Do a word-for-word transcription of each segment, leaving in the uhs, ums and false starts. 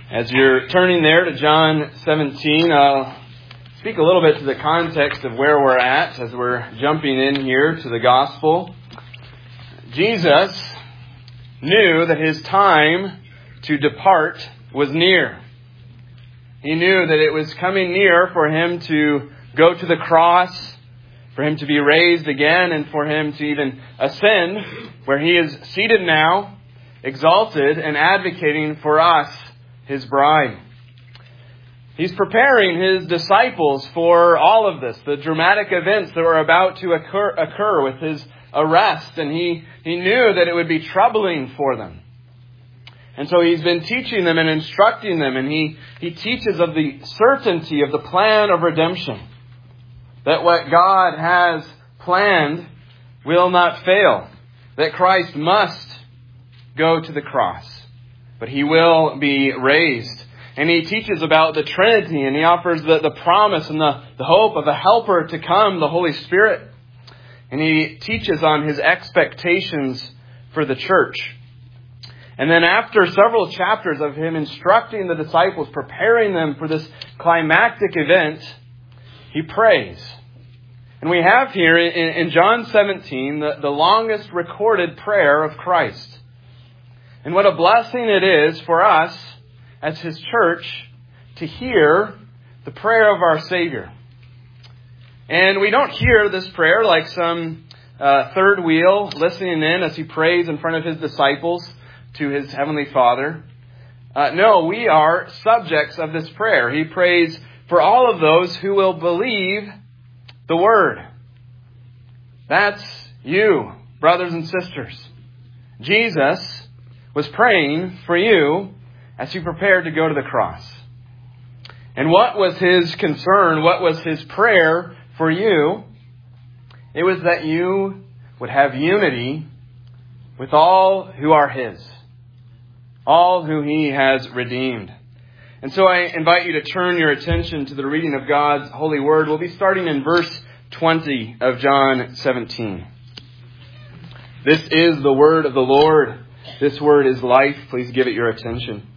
As you're turning there to John seventeen, I'll speak a little bit to the context of where we're at as we're jumping in here to the gospel. Jesus knew that his time to depart was near. He knew that it was coming near for him to go to the cross, for him to be raised again, and for him to even ascend, where he is seated now, exalted and advocating for us, his bride. He's preparing his disciples for all of this, the dramatic events that were about to occur, occur with his arrest, and he, he knew that it would be troubling for them. And so he's been teaching them and instructing them, and he, he teaches of the certainty of the plan of redemption. That what God has planned will not fail. That Christ must go to the cross, but he will be raised. And he teaches about the Trinity, and he offers the, the promise and the, the hope of a helper to come, the Holy Spirit. And he teaches on his expectations for the church. And then after several chapters of him instructing the disciples, preparing them for this climactic event, he prays. And we have here in, in John seventeen the, the longest recorded prayer of Christ. And what a blessing it is for us as his church to hear the prayer of our Savior. And we don't hear this prayer like some uh, third wheel listening in as he prays in front of his disciples to his heavenly Father. Uh, no, we are subjects of this prayer. He prays for all of those who will believe the Word. That's you, brothers and sisters. Jesus was praying for you as he prepared to go to the cross. And what was his concern? What was his prayer for you? It was that you would have unity with all who are his, all who he has redeemed. And so I invite you to turn your attention to the reading of God's holy word. We'll be starting in verse twenty of John seventeen. This is the word of the Lord. This word is life. Please give it your attention.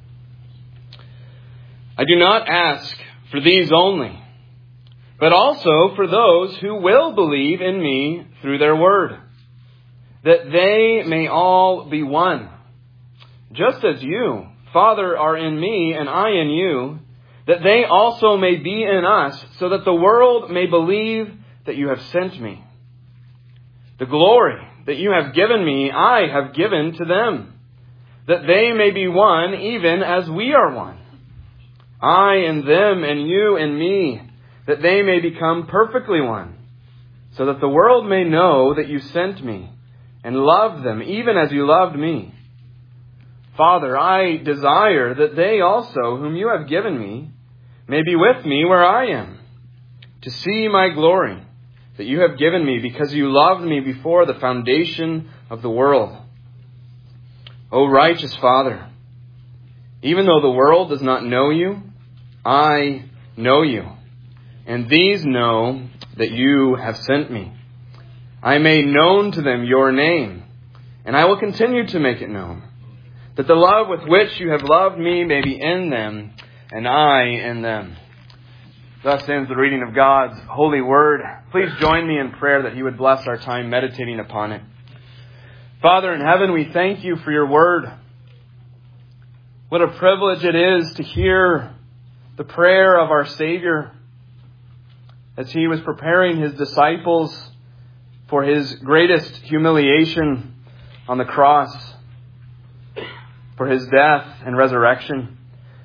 I do not ask for these only, but also for those who will believe in me through their word, that they may all be one, just as you, Father, are in me and I in you, that they also may be in us, so that the world may believe that you have sent me. The glory that you have given me, I have given to them, that they may be one even as we are one. I in them and you in me, that they may become perfectly one, so that the world may know that you sent me and loved them even as you loved me. Father, I desire that they also, whom you have given me, may be with me where I am, to see my glory that you have given me because you loved me before the foundation of the world. O righteous Father, even though the world does not know you, I know you, and these know that you have sent me. I made known to them your name, and I will continue to make it known, that the love with which you have loved me may be in them, and I in them. Thus ends the reading of God's holy word. Please join me in prayer that he would bless our time meditating upon it. Father in heaven, we thank you for your word. What a privilege it is to hear the prayer of our Savior as he was preparing his disciples for his greatest humiliation on the cross, for his death and resurrection.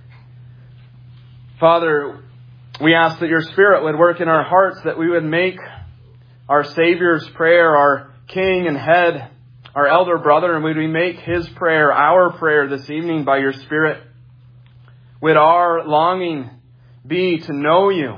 Father, we ask that your Spirit would work in our hearts, that we would make our Savior's prayer, our King and Head, our elder brother, and would we make his prayer our prayer this evening by your Spirit. Would our longing be to know you,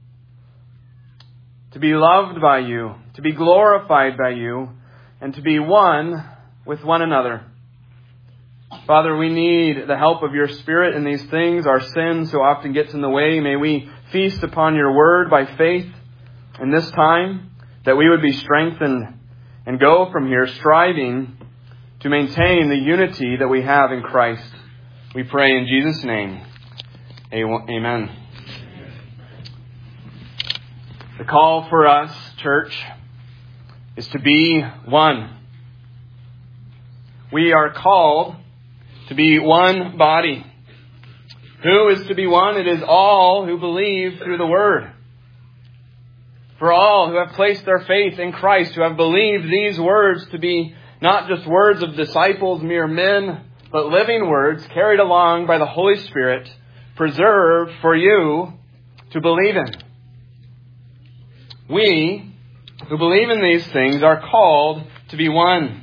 to be loved by you, to be glorified by you, and to be one with one another. Father, we need the help of your Spirit in these things. Our sin so often gets in the way. May we feast upon your word by faith in this time, that we would be strengthened and go from here striving to maintain the unity that we have in Christ. We pray in Jesus' name. Amen. The call for us, church, is to be one. We are called to be one body. Who is to be one? It is all who believe through the Word. For all who have placed their faith in Christ, who have believed these words to be not just words of disciples, mere men, but living words carried along by the Holy Spirit, preserved for you to believe in. We, who believe in these things, are called to be one.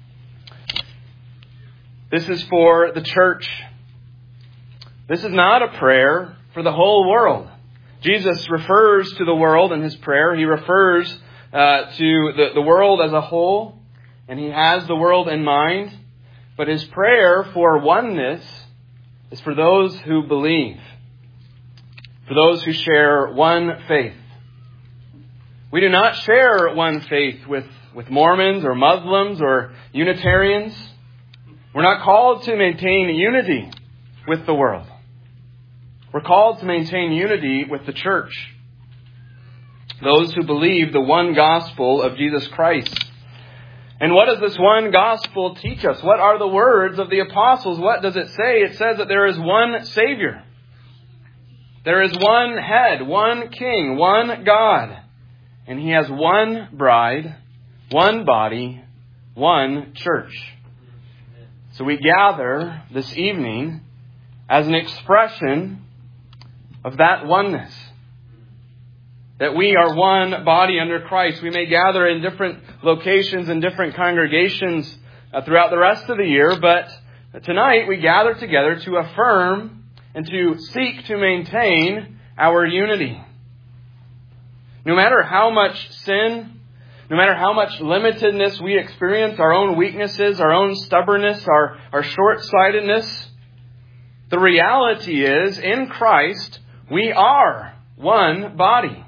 This is for the church. This is not a prayer for the whole world. Jesus refers to the world in His prayer. He refers uh, to the, the world as a whole, and He has the world in mind. But His prayer for oneness is for those who believe, for those who share one faith. We do not share one faith with, with Mormons or Muslims or Unitarians. We're not called to maintain unity with the world. We're called to maintain unity with the church. Those who believe the one gospel of Jesus Christ. And what does this one gospel teach us? What are the words of the apostles? What does it say? It says that there is one Savior. There is one head, one king, one God. And He has one bride, one body, one church. So we gather this evening as an expression of that oneness. That we are one body under Christ. We may gather in different locations and different congregations uh, throughout the rest of the year, but tonight we gather together to affirm and to seek to maintain our unity. No matter how much sin, no matter how much limitedness we experience, our own weaknesses, our own stubbornness, our, our short-sightedness, the reality is, in Christ, we are one body.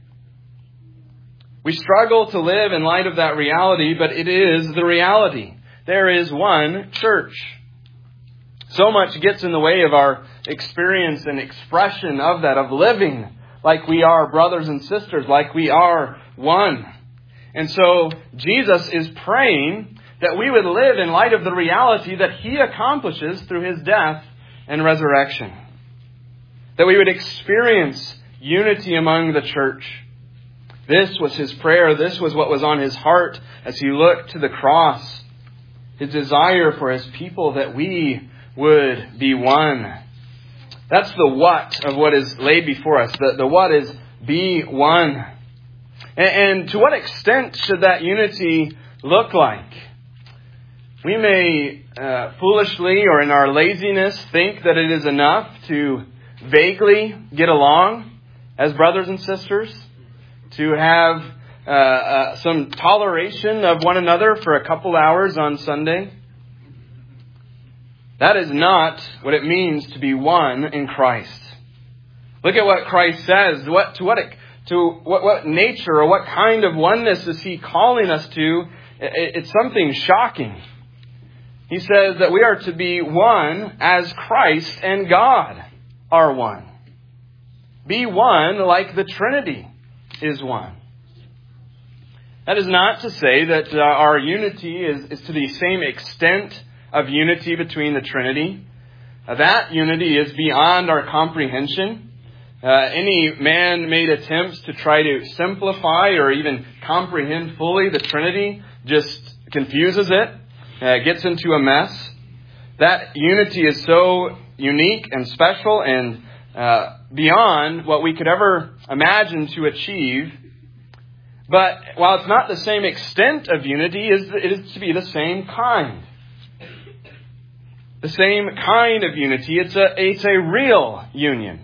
We struggle to live in light of that reality, but it is the reality. There is one church. So much gets in the way of our experience and expression of that, of living like we are brothers and sisters, like we are one. And so Jesus is praying that we would live in light of the reality that He accomplishes through His death and resurrection. That we would experience unity among the church. This was His prayer. This was what was on His heart as He looked to the cross. His desire for His people that we would be one. That's the what of what is laid before us. The, the what is be one. And, and to what extent should that unity look like? We may uh, foolishly or in our laziness think that it is enough to vaguely get along as brothers and sisters, to have uh, uh, some toleration of one another for a couple hours on Sunday. That is not what it means to be one in Christ. Look at what Christ says. What to what to what, what nature or what kind of oneness is He calling us to? It's something shocking. He says that we are to be one as Christ and God are one. Be one like the Trinity is one. That is not to say that uh, our unity is, is to the same extent of unity between the Trinity. Uh, that unity is beyond our comprehension. Uh, any man-made attempts to try to simplify or even comprehend fully the Trinity just confuses it, uh, gets into a mess. That unity is so unique and special and uh, beyond what we could ever imagine to achieve. But while it's not the same extent of unity, it is to be the same kind. The same kind of unity. It's a, it's a real union.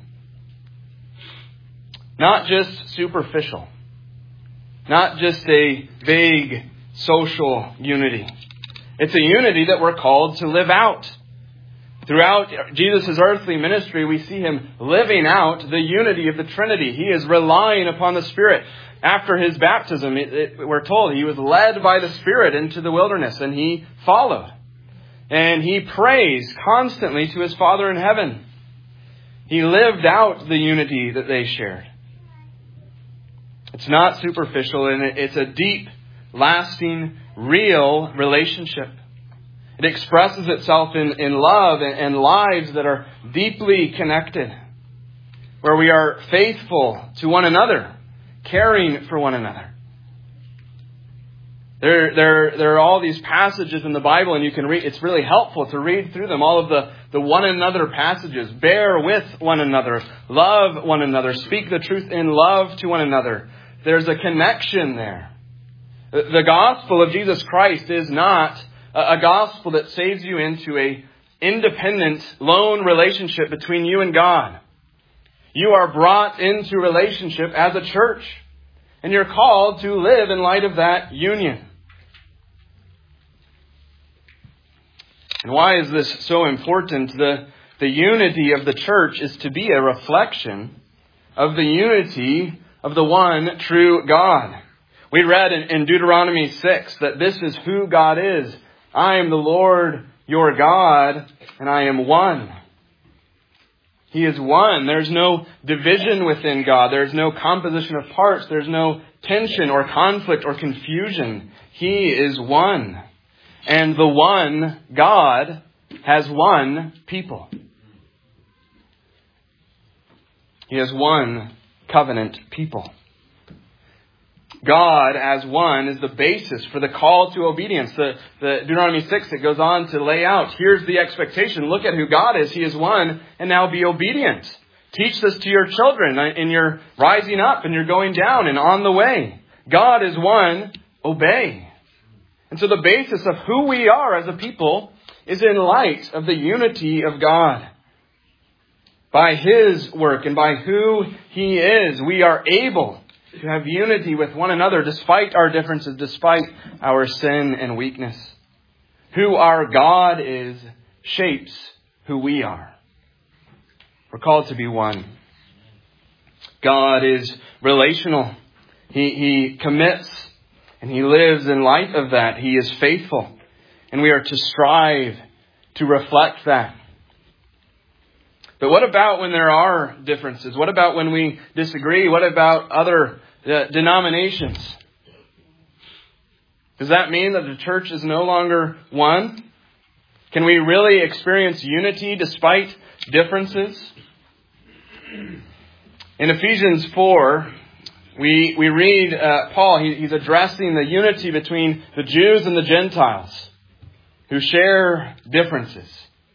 Not just superficial. Not just a vague social unity. It's a unity that we're called to live out. Throughout Jesus' earthly ministry, we see Him living out the unity of the Trinity. He is relying upon the Spirit. After His baptism, it, it, we're told He was led by the Spirit into the wilderness, and He followed. And he prays constantly to his Father in heaven. He lived out the unity that they shared. It's not superficial, and it's a deep, lasting, real relationship. It expresses itself in, in love and, and lives that are deeply connected, where we are faithful to one another, caring for one another. There, there, there are all these passages in the Bible, and you can read. It's really helpful to read through them. All of the, the one another passages. Bear with one another. Love one another. Speak the truth in love to one another. There's a connection there. The gospel of Jesus Christ is not a gospel that saves you into a independent, lone relationship between you and God. You are brought into relationship as a church, and you're called to live in light of that union. And why is this so important? The, the unity of the church is to be a reflection of the unity of the one true God. We read in, in Deuteronomy six that this is who God is. I am the Lord your God, and I am one. He is one. There's no division within God. There's no composition of parts. There's no tension or conflict or confusion. He is one. And the one God has one people. He has one covenant people. God as one is the basis for the call to obedience. The, the Deuteronomy six, it goes on to lay out, here's the expectation. Look at who God is. He is one, and now be obedient. Teach this to your children in your rising up and you're going down and on the way. God is one, obey. And so the basis of who we are as a people is in light of the unity of God. By His work and by who He is, we are able to have unity with one another despite our differences, despite our sin and weakness. Who our God is shapes who we are. We're called to be one. God is relational. He, he commits and He lives in light of that. He is faithful. And we are to strive to reflect that. But what about when there are differences? What about when we disagree? What about other uh, denominations? Does that mean that the church is no longer one? Can we really experience unity despite differences? In Ephesians four, we we read uh, Paul, he, he's addressing the unity between the Jews and the Gentiles who share differences.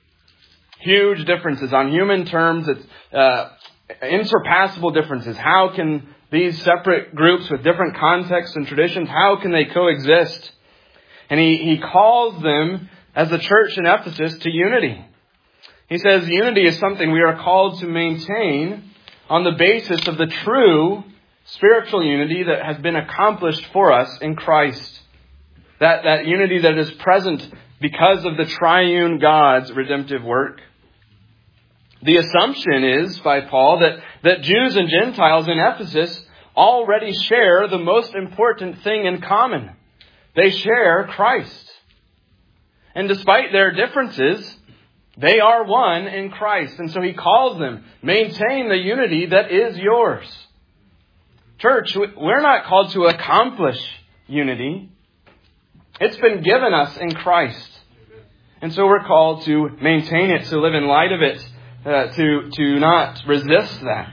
Huge differences. On human terms, it's uh, insurpassable differences. How can these separate groups with different contexts and traditions, how can they coexist? And he, he calls them, as the church in Ephesus, to unity. He says unity is something we are called to maintain on the basis of the true spiritual unity that has been accomplished for us in Christ. That, that unity that is present because of the triune God's redemptive work. The assumption is, by Paul, that, that Jews and Gentiles in Ephesus already share the most important thing in common. They share Christ. And despite their differences, they are one in Christ. And so he calls them, maintain the unity that is yours. Church, we're not called to accomplish unity. It's been given us in Christ. And so we're called to maintain it, to live in light of it, uh, to, to not resist that.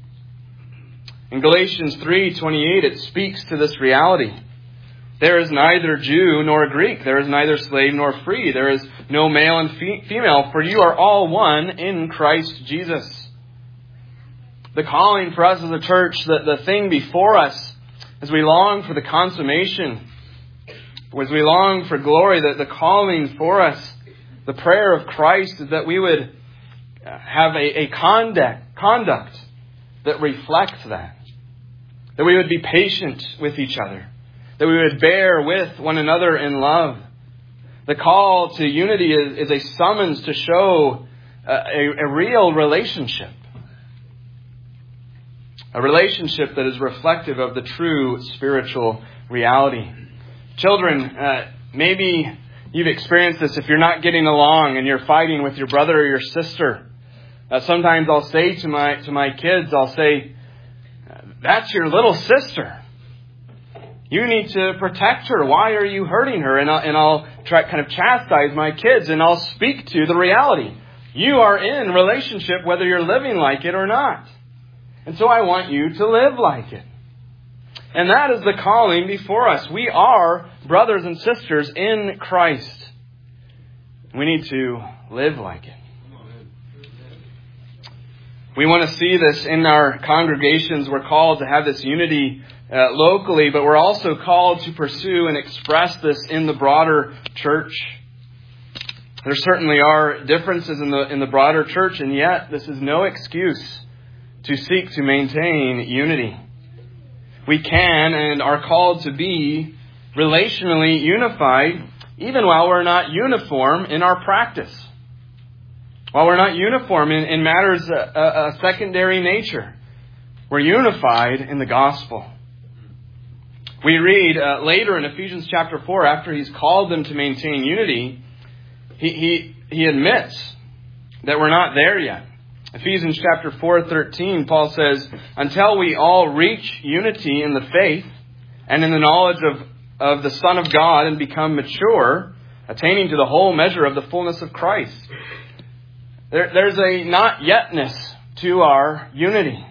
In Galatians three twenty-eight, it speaks to this reality. There is neither Jew nor Greek. There is neither slave nor free. There is no male and fe- female, for you are all one in Christ Jesus. The calling for us as a church, the, the thing before us, as we long for the consummation, as we long for glory, the, the calling for us, the prayer of Christ is that we would have a, a conduct, conduct that reflects that. That we would be patient with each other. That we would bear with one another in love. The call to unity is, is a summons to show a, a, a real relationship. A relationship that is reflective of the true spiritual reality. Children, uh, maybe you've experienced this if you're not getting along and you're fighting with your brother or your sister. Uh, sometimes I'll say to my to my kids, I'll say, that's your little sister. You need to protect her. Why are you hurting her? And I'll, and I'll try kind of chastise my kids, and I'll speak to the reality. You are in relationship whether you're living like it or not. And so I want you to live like it. And that is the calling before us. We are brothers and sisters in Christ. We need to live like it. We want to see this in our congregations. We're called to have this unity uh, locally, but we're also called to pursue and express this in the broader church. There certainly are differences in the in the broader church, and yet this is no excuse to seek to maintain unity. We can and are called to be relationally unified, even while we're not uniform in our practice. While we're not uniform in, in matters of a, a secondary nature, we're unified in the gospel. We read uh, later in Ephesians chapter four, after he's called them to maintain unity, he, he, he admits that we're not there yet. Ephesians chapter four, thirteen, Paul says, until we all reach unity in the faith and in the knowledge of, of the Son of God and become mature, attaining to the whole measure of the fullness of Christ. There, there's a not yetness to our unity.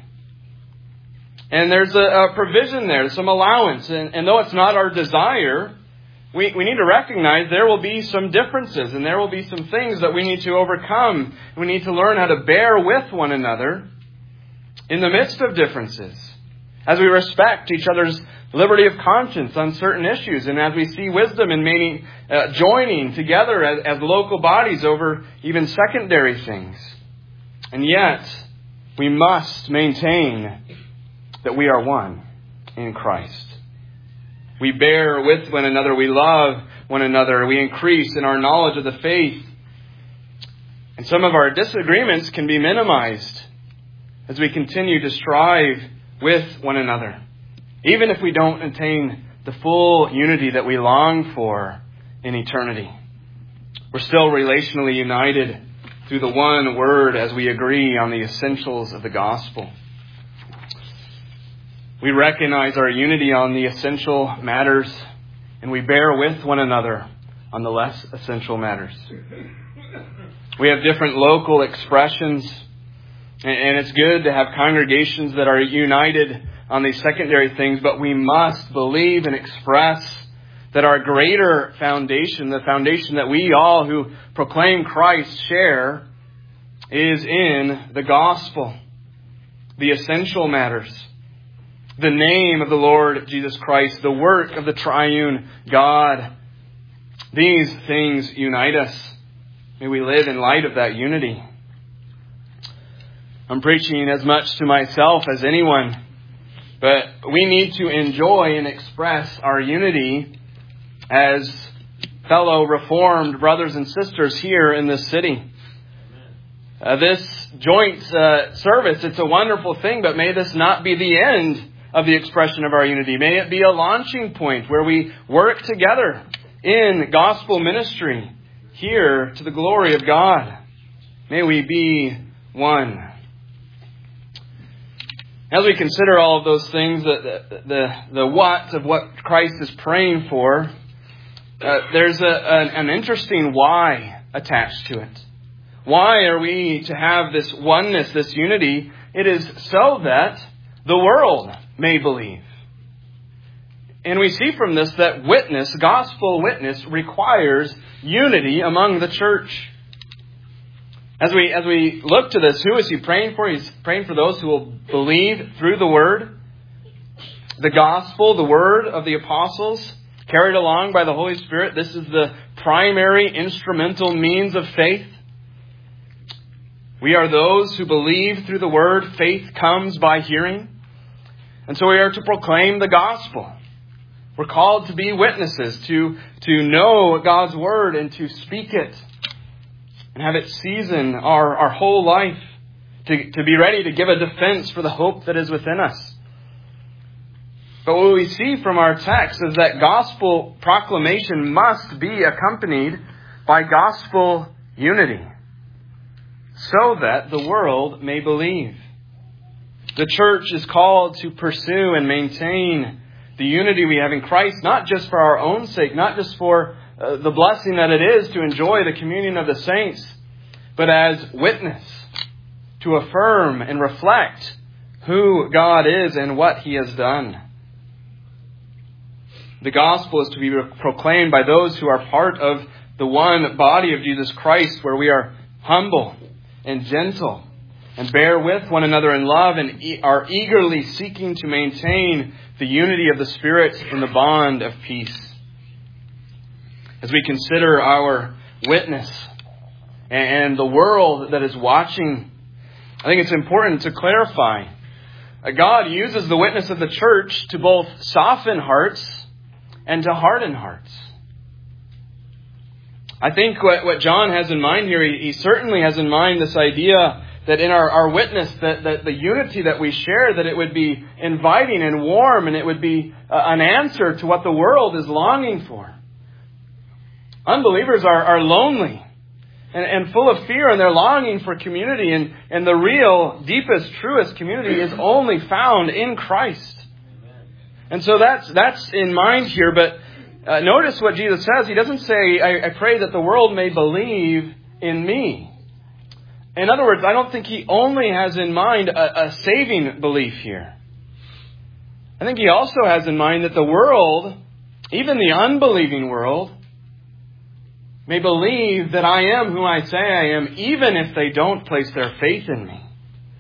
And there's a, a provision there, some allowance. And, and though it's not our desire, we, we need to recognize there will be some differences and there will be some things that we need to overcome. We need to learn how to bear with one another in the midst of differences, as we respect each other's liberty of conscience on certain issues, and as we see wisdom in making, uh, joining together as, as local bodies over even secondary things. And yet, we must maintain that we are one in Christ. We bear with one another. We love one another. We increase in our knowledge of the faith. And some of our disagreements can be minimized as we continue to strive with one another, even if we don't attain the full unity that we long for in eternity. We're still relationally united through the one word as we agree on the essentials of the gospel. We recognize our unity on the essential matters, and we bear with one another on the less essential matters. We have different local expressions, and it's good to have congregations that are united on these secondary things, but we must believe and express that our greater foundation, the foundation that we all who proclaim Christ share, is in the gospel, the essential matters, the name of the Lord Jesus Christ, the work of the triune God. These things unite us. May we live in light of that unity. I'm preaching as much to myself as anyone, but we need to enjoy and express our unity as fellow Reformed brothers and sisters here in this city. Uh, this joint uh, service, it's a wonderful thing, but may this not be the end of the expression of our unity. May it be a launching point where we work together in gospel ministry here to the glory of God. May we be one. As we consider all of those things, the the, the, the what of what Christ is praying for, uh, there's a, an, an interesting why attached to it. Why are we to have this oneness, this unity? It is so that the world may believe. And we see from this that witness, gospel witness, requires unity among the church. As we as we look to this, who is he praying for? He's praying for those who will believe through the word, the gospel, the word of the apostles, carried along by the Holy Spirit. This is the primary instrumental means of faith. We are those who believe through the word. Faith comes by hearing. And so we are to proclaim the gospel. We're called to be witnesses, to, to know God's word and to speak it and have it season our, our whole life, to, to be ready to give a defense for the hope that is within us. But what we see from our text is that gospel proclamation must be accompanied by gospel unity, so that the world may believe. The church is called to pursue and maintain the unity we have in Christ, not just for our own sake, not just for uh, the blessing that it is to enjoy the communion of the saints, but as witness to affirm and reflect who God is and what He has done. The gospel is to be proclaimed by those who are part of the one body of Jesus Christ, where we are humble and gentle and bear with one another in love and e- are eagerly seeking to maintain the unity of the Spirit in the bond of peace. As we consider our witness and the world that is watching, I think it's important to clarify that God uses the witness of the church to both soften hearts and to harden hearts. I think what, what John has in mind here, he, he certainly has in mind this idea that in our, our witness, that, that the unity that we share, that it would be inviting and warm, and it would be uh, an answer to what the world is longing for. Unbelievers are, are lonely and, and full of fear, and they're longing for community, and, and the real, deepest, truest community is only found in Christ. And so that's that's in mind here, but uh, notice what Jesus says. He doesn't say, I, I pray that the world may believe in me. In other words, I don't think He only has in mind a, a saving belief here. I think He also has in mind that the world, even the unbelieving world, may believe that I am who I say I am, even if they don't place their faith in me.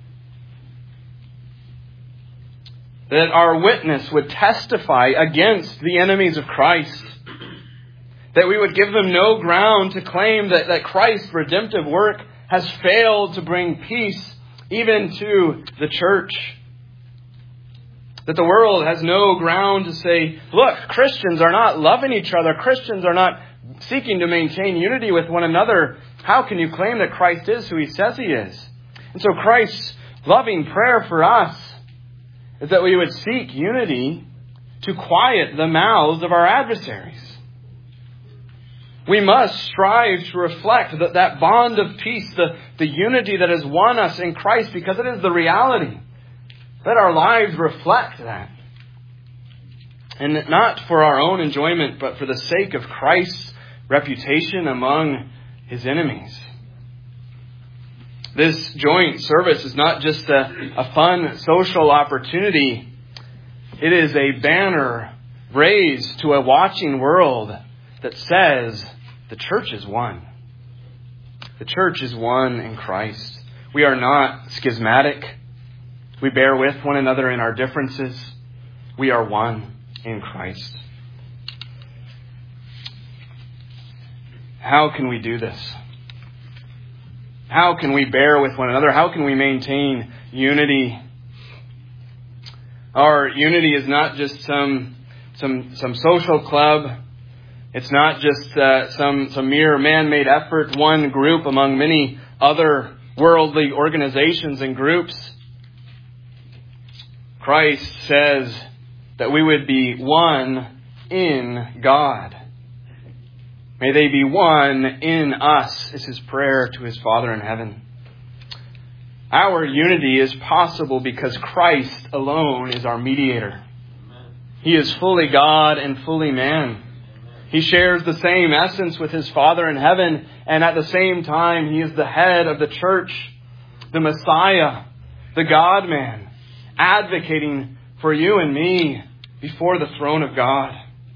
That our witness would testify against the enemies of Christ. That we would give them no ground to claim that, that Christ's redemptive work has failed to bring peace even to the church. That the world has no ground to say, look, Christians are not loving each other. Christians are not seeking to maintain unity with one another. How can you claim that Christ is who He says He is? And so Christ's loving prayer for us is that we would seek unity to quiet the mouths of our adversaries. We must strive to reflect that, that bond of peace, the, the unity that has won us in Christ, because it is the reality. Let our lives reflect that. And not for our own enjoyment, but for the sake of Christ's reputation among His enemies. This joint service is not just a, a fun social opportunity. It is a banner raised to a watching world that says the church is one. The church is one in Christ. We are not schismatic. We bear with one another in our differences. We are one in Christ. How can we do this? How can we bear with one another? How can we maintain unity? Our unity is not just some some some social club. It's not just uh, some some mere man-made effort, one group among many other worldly organizations and groups. Christ says that we would be one in God. May they be one in us, is His prayer to His Father in heaven. Our unity is possible because Christ alone is our mediator. He is fully God and fully man. He shares the same essence with His Father in heaven, and at the same time He is the head of the church, the Messiah, the God-man, advocating for you and me before the throne of God.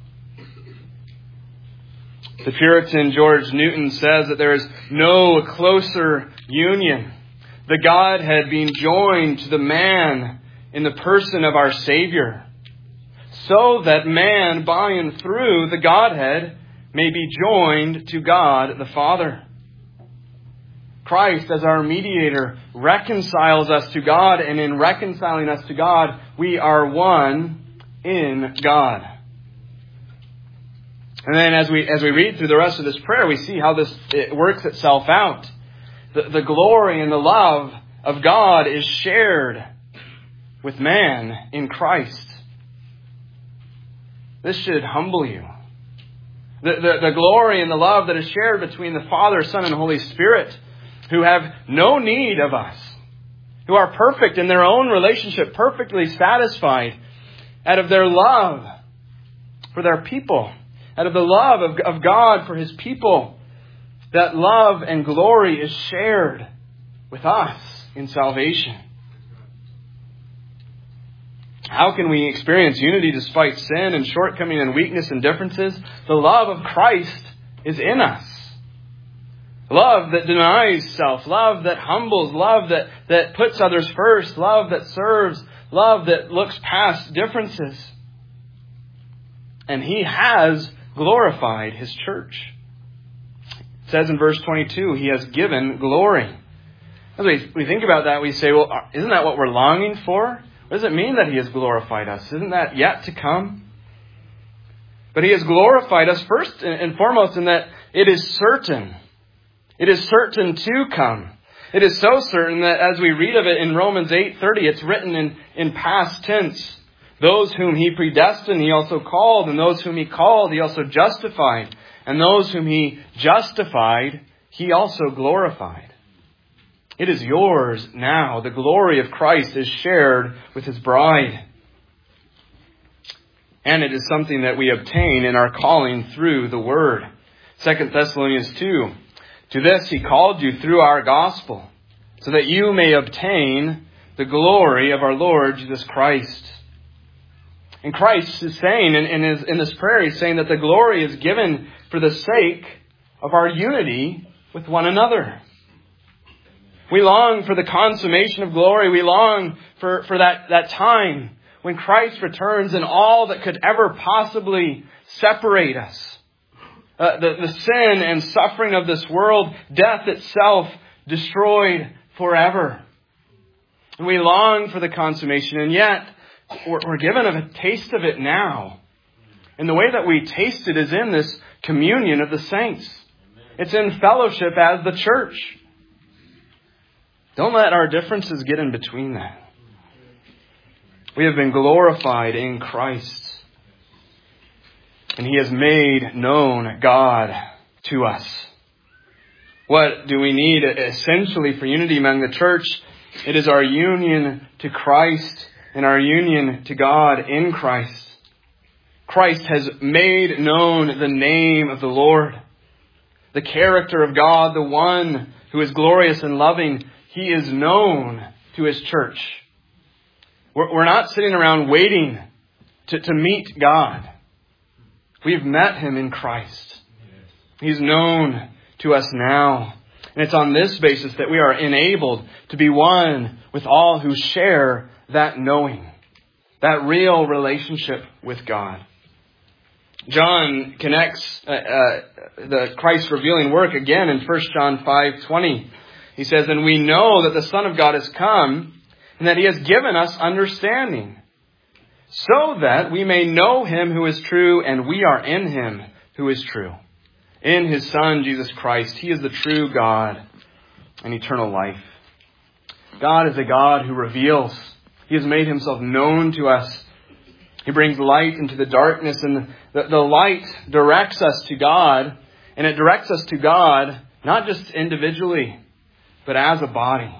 The Puritan George Newton says that there is no closer union, the Godhead being joined to the man in the person of our Savior, so that man by and through the Godhead may be joined to God the Father. Christ, as our mediator, reconciles us to God, and in reconciling us to God, we are one in God. And then as we as we read through the rest of this prayer, we see how this it works itself out. The, the glory and the love of God is shared with man in Christ. This should humble you. The, the, the glory and the love that is shared between the Father, Son, and Holy Spirit, who have no need of us, who are perfect in their own relationship, perfectly satisfied out of their love for their people, out of the love of, of God for His people. That love and glory is shared with us in salvation. How can we experience unity despite sin and shortcoming and weakness and differences? The love of Christ is in us. Love that denies self. Love that humbles. Love that, that puts others first. Love that serves. Love that looks past differences. And He has glorified His church. It says in verse twenty-two, He has given glory. As we, we think about that, we say, well, isn't that what we're longing for? What does it mean that He has glorified us? Isn't that yet to come? But He has glorified us first and foremost in that it is certain. It is certain to come. It is so certain that as we read of it in Romans eight thirty, it's written in, in past tense. Those whom He predestined, He also called. And those whom He called, He also justified. And those whom He justified, He also glorified. It is yours now. The glory of Christ is shared with His bride. And it is something that we obtain in our calling through the Word. Second Thessalonians two. To this He called you through our gospel, so that you may obtain the glory of our Lord Jesus Christ. And Christ is saying in, in, his, in this prayer, He's saying that the glory is given for the sake of our unity with one another. We long for the consummation of glory. We long for, for that, that time when Christ returns and all that could ever possibly separate us. Uh, the, the sin and suffering of this world, death itself destroyed forever. And we long for the consummation, and yet we're, we're given a taste of it now. And the way that we taste it is in this communion of the saints. It's in fellowship as the church. Don't let our differences get in between that. We have been glorified in Christ. And He has made known God to us. What do we need essentially for unity among the church? It is our union to Christ and our union to God in Christ. Christ has made known the name of the Lord. The character of God, the one who is glorious and loving, He is known to His church. We're, we're not sitting around waiting to, to meet God. We've met Him in Christ. He's known to us now. And it's on this basis that we are enabled to be one with all who share that knowing, that real relationship with God. John connects uh, uh, the Christ revealing work again in First John five twenty. He says, and we know that the Son of God has come and that He has given us understanding, so that we may know Him who is true, and we are in Him who is true. In His Son, Jesus Christ, He is the true God and eternal life. God is a God who reveals. He has made Himself known to us. He brings light into the darkness, and the, the light directs us to God, and it directs us to God not just individually, but as a body.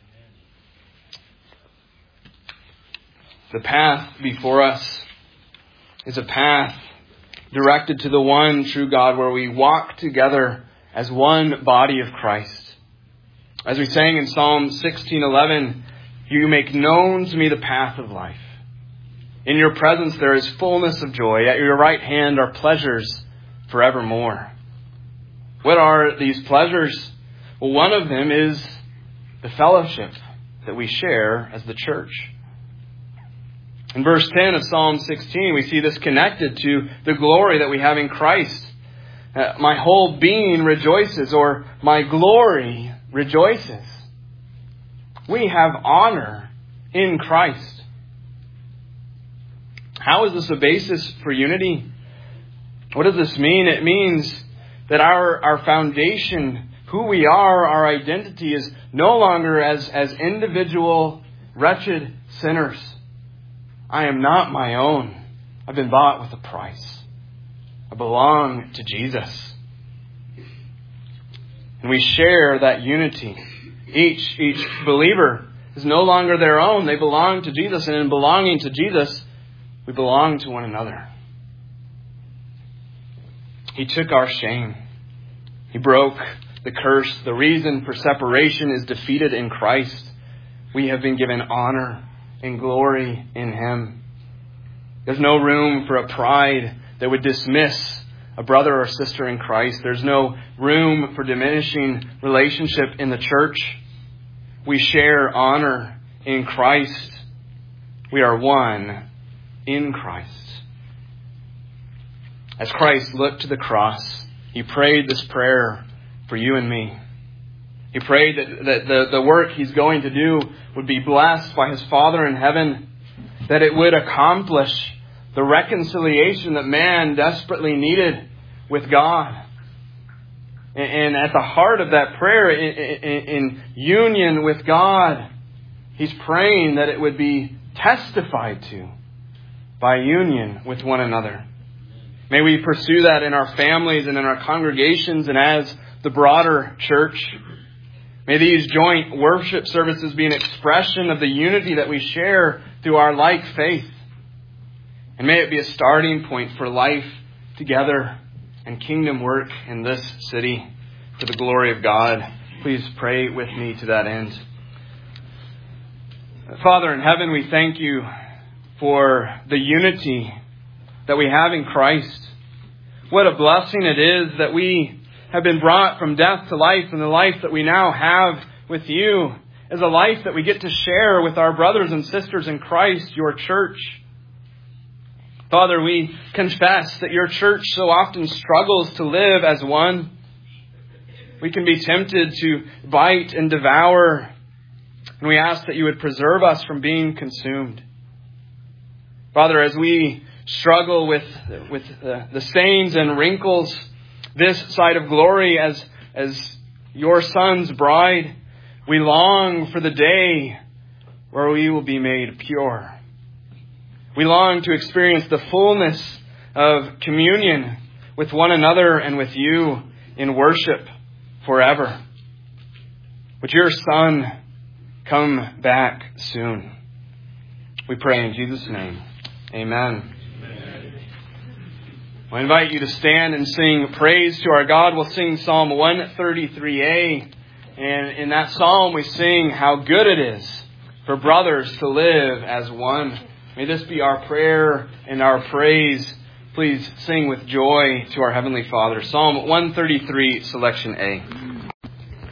The path before us is a path directed to the one true God, where we walk together as one body of Christ. As we sang in Psalm sixteen eleven, you make known to me the path of life. In your presence there is fullness of joy. At your right hand are pleasures forevermore. What are these pleasures? Well, one of them is the fellowship that we share as the church. In verse ten of Psalm sixteen, we see this connected to the glory that we have in Christ. Uh, my whole being rejoices, or my glory rejoices. We have honor in Christ. How is this a basis for unity? What does this mean? It means that our, our foundation, who we are, our identity is no longer as, as individual, wretched sinners. I am not my own. I've been bought with a price. I belong to Jesus. And we share that unity. Each, each believer is no longer their own. They belong to Jesus. And in belonging to Jesus, we belong to one another. He took our shame. He broke the curse. The reason for separation is defeated in Christ. We have been given honor and glory in Him. There's no room for a pride that would dismiss a brother or sister in Christ. There's no room for diminishing relationship in the church. We share honor in Christ. We are one in Christ. As Christ looked to the cross, He prayed this prayer for you and me. He prayed that, that the, the work He's going to do would be blessed by His Father in heaven, that it would accomplish the reconciliation that man desperately needed with God. And, and at the heart of that prayer, in, in, in union with God, He's praying that it would be testified to by union with one another. May we pursue that in our families and in our congregations and as the broader church. May these joint worship services be an expression of the unity that we share through our like faith. And may it be a starting point for life together and kingdom work in this city for the glory of God. Please pray with me to that end. Father in heaven, we thank You for the unity that we have in Christ. What a blessing it is that we have been brought from death to life, and the life that we now have with You is a life that we get to share with our brothers and sisters in Christ, Your church. Father, we confess that Your church so often struggles to live as one. We can be tempted to bite and devour, and we ask that You would preserve us from being consumed. Father, as we struggle with with the, the stains and wrinkles this side of glory as as Your Son's bride, we long for the day where we will be made pure. We long to experience the fullness of communion with one another and with You in worship forever. Would Your Son come back soon? We pray in Jesus' name. Amen. I invite you to stand and sing praise to our God. We'll sing Psalm one thirty-three A. And in that psalm we sing how good it is for brothers to live as one. May this be our prayer and our praise. Please sing with joy to our Heavenly Father. Psalm one thirty-three, selection A.